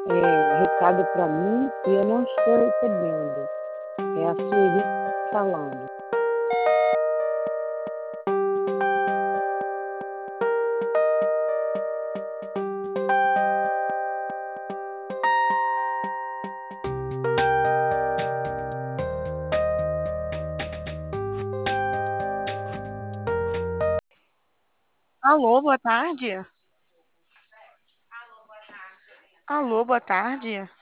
recado para mim e eu não estou recebendo. É a Sueli falando. Alô, boa tarde. Alô, boa tarde.